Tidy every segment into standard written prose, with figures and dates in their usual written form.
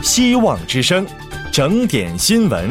希望之声，整点新闻。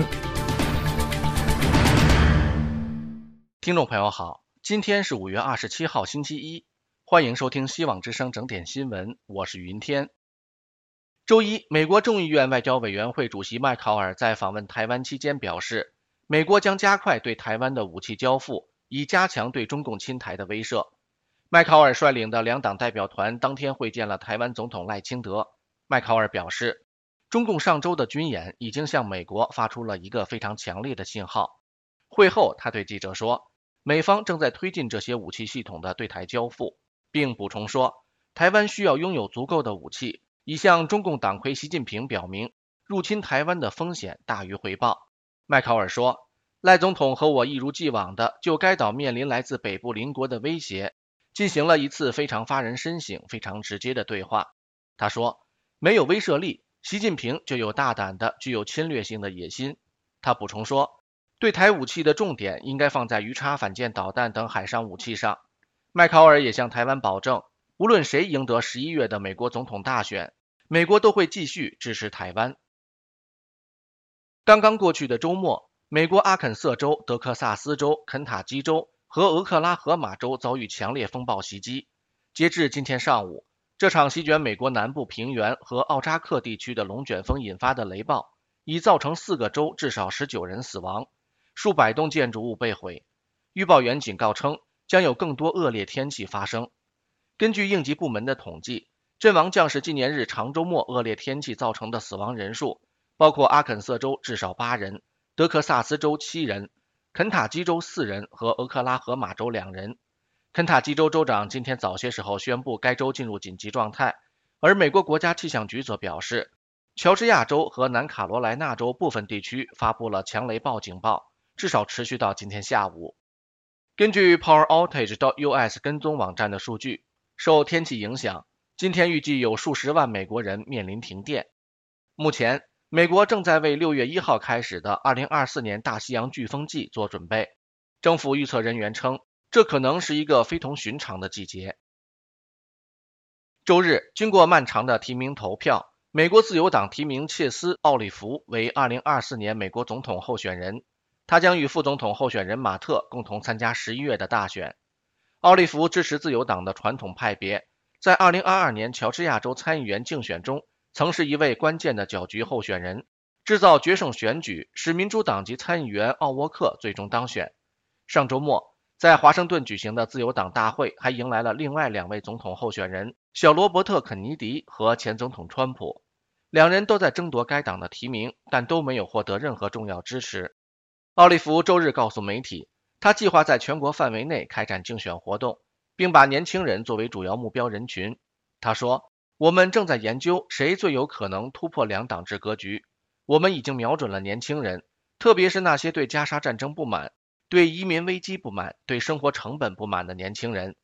听众朋友好，今天是5月27号星期一，欢迎收听希望之声整点新闻，我是云天。周一，美国众议院外交委员会主席麦考尔在访问台湾期间表示，美国将加快对台湾的武器交付，以加强对中共侵台的威慑。麦考尔率领的两党代表团当天会见了台湾总统赖清德。麦考尔表示，中共上周的军演已经向美国发出了一个非常强烈的信号。会后，他对记者说，美方正在推进这些武器系统的对台交付，并补充说，台湾需要拥有足够的武器，以向中共党魁习近平表明，入侵台湾的风险大于回报。麦考尔说，赖总统和我一如既往的就该岛面临来自北部邻国的威胁，进行了一次非常发人深省、非常直接的对话。他说，没有威慑力，习近平就有大胆的、具有侵略性的野心。他补充说，对台武器的重点应该放在鱼叉反舰导弹等海上武器上。麦考尔也向台湾保证，无论谁赢得11月的美国总统大选，美国都会继续支持台湾。刚刚过去的周末，美国阿肯色州、德克萨斯州、肯塔基州和俄克拉荷马州遭遇强烈风暴袭击。截至今天上午，这场席卷美国南部平原和奥扎克地区的龙卷风引发的雷暴，已造成4个州至少19人死亡，数百栋建筑物被毁。预报员警告称，将有更多恶劣天气发生。根据应急部门的统计，阵亡将士纪念日长周末恶劣天气造成的死亡人数，包括阿肯色州至少8人，德克萨斯州7人，肯塔基州4人和俄克拉荷马州2人。肯塔基州州长今天早些时候宣布该州进入紧急状态，而美国国家气象局则表示，乔治亚州和南卡罗来纳州部分地区发布了强雷暴警报，至少持续到今天下午。根据 PowerOutage.US 跟踪网站的数据，受天气影响，今天预计有数十万美国人面临停电。目前，美国正在为6月1号开始的2024年大西洋飓风季做准备。政府预测人员称，这可能是一个非同寻常的季节。周日，经过漫长的提名投票，美国自由党提名切斯·奥利弗为2024年美国总统候选人，他将与副总统候选人马特共同参加11月的大选。奥利弗支持自由党的传统派别，在2022年乔治亚州参议员竞选中曾是一位关键的搅局候选人，制造决胜选举，使民主党籍参议员奥沃克最终当选。上周末，在华盛顿举行的自由党大会还迎来了另外2位总统候选人，小罗伯特·肯尼迪和前总统川普。两人都在争夺该党的提名，但都没有获得任何重要支持。奥利弗周日告诉媒体，他计划在全国范围内开展竞选活动，并把年轻人作为主要目标人群。他说，我们正在研究谁最有可能突破2党制格局。我们已经瞄准了年轻人，特别是那些对加沙战争不满、对移民危机不满、对生活成本不满的年轻人。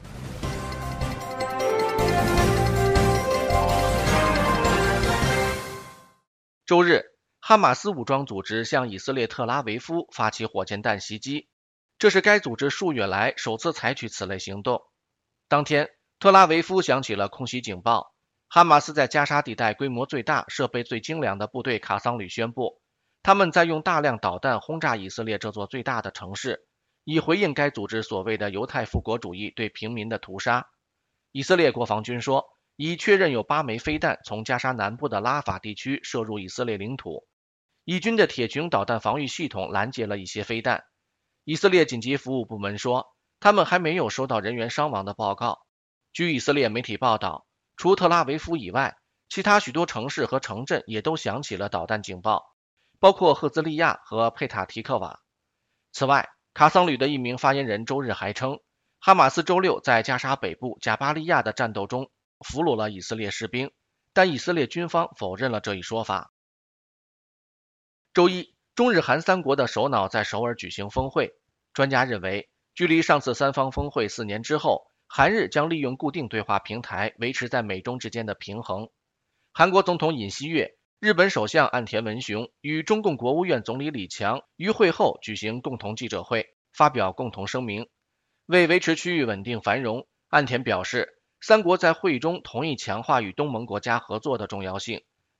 周日，哈马斯武装组织向以色列特拉维夫发起火箭弹袭击，这是该组织数月来首次采取此类行动。当天，特拉维夫响起了空袭警报。哈马斯在加沙地带规模最大、设备最精良的部队卡桑旅宣布，他们在用大量导弹轰炸以色列这座最大的城市，以回应该组织所谓的犹太复国主义对平民的屠杀。以色列国防军说，已确认有8枚飞弹从加沙南部的拉法地区射入以色列领土。以军的铁穹导弹防御系统拦截了一些飞弹。以色列紧急服务部门说，他们还没有收到人员伤亡的报告。据以色列媒体报道，除特拉维夫以外，其他许多城市和城镇也都响起了导弹警报，包括赫兹利亚和佩塔提克瓦。此外，卡桑旅的一名发言人周日还称，哈马斯周六在加沙北部贾巴利亚的战斗中俘虏了以色列士兵，但以色列军方否认了这一说法。周一，中日韩3国的首脑在首尔举行峰会。专家认为，距离上次3方峰会4年之后，韩日将利用固定对话平台维持在美中之间的平衡。韩国总统尹锡悦、日本首相岸田文雄与中共国务院总理李强于会后举行共同记者会，发表共同声明。为维持区域稳定繁荣，岸田表示，3国在会议中同意强化与东盟国家合作的重要性，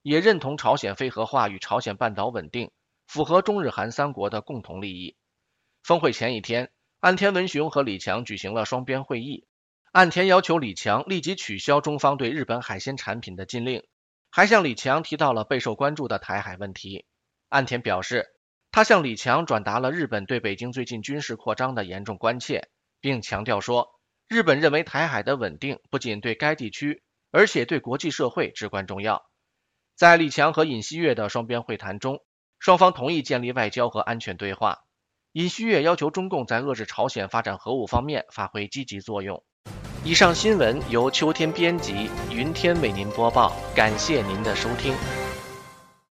也认同朝鲜非核化与朝鲜半岛稳定符合中日韩三国的共同利益。峰会前一天，岸田文雄和李强举行了双边会议，岸田要求李强立即取消中方对日本海鲜产品的禁令，还向李强提到了备受关注的台海问题。岸田表示，他向李强转达了日本对北京最近军事扩张的严重关切，并强调说，日本认为台海的稳定不仅对该地区，而且对国际社会至关重要。在李强和尹锡悦的双边会谈中，双方同意建立外交和安全对话。尹锡悦要求中共在遏制朝鲜发展核武方面发挥积极作用。以上新闻由秋天编辑，云天为您播报，感谢您的收听。